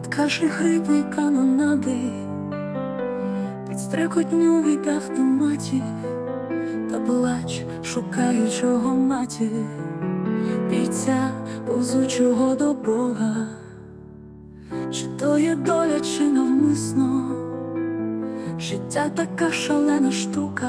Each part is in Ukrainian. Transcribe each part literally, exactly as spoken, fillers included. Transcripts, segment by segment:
кашель хрипи канонади, під стрекотню від автоматів та плач шукаючого матір, бійця повзучого до Бога. Чи то є доля, чи навмисно, життя така шалена штука,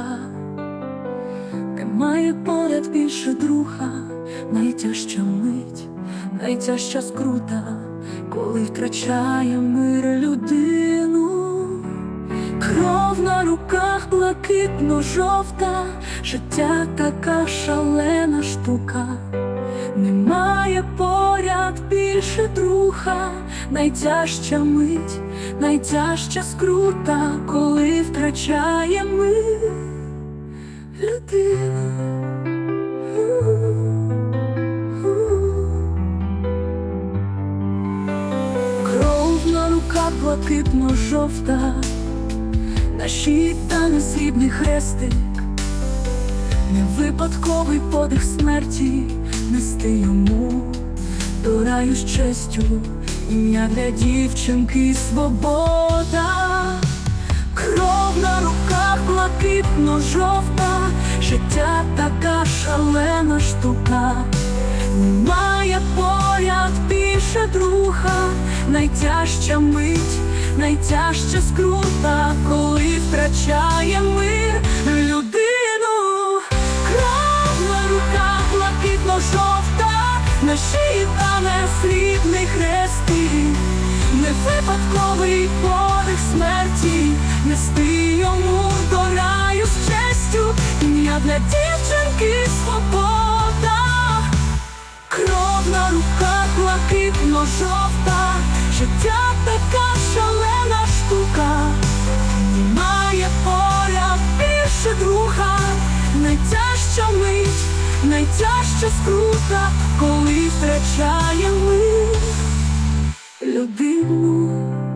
немає поряд більше друга. Найтяжча мить, найтяжча скрута, коли втрачає мир людину. Кров на руках блакитно-жовта, життя така шалена штука, немає поряд більше друга. Найтяжча мить, найтяжча скрута, коли втрачає мир людину. Кров на руках блакитно-жовта, на шиї тане срібний хрестик, не випадковий подих смерті, нести йому до раю з честю, ім'я для дівчинки свобода. Кров на руках блакитно-жовта, життя така шалена штука, немає поряд більше друга. Найтяжча мить, найтяжча скрута, коли втрачає мир людину. Кров на руках блакитно-жовта, на шиї тане срібний хрестик, не випадковий подих смерті, нести йому до раю з честю, ім'я для дівчинки свобода. Кров на руках блакитно-жовта, життя така шалена штука, немає поряд більше друга. Найтяжча мить, найтяжча скрута, коли втрачає мир людину.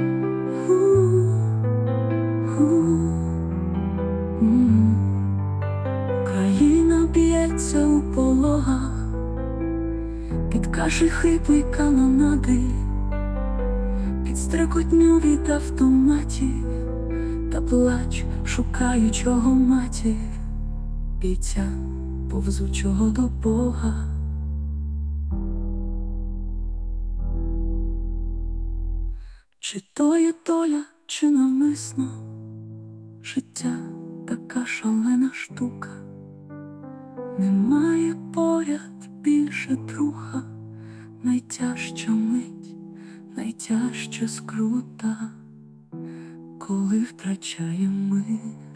Країна б'ється у пологах, під кашель хрипи канонади, під стрекотню від автоматів та плач шукаючого матір, бійця повзучого до Бога. Чи то є доля, чи навмисно, життя така шалена штука, немає поряд більше друга. Найтяжча мить, найтяжча скрута, коли втрачає мир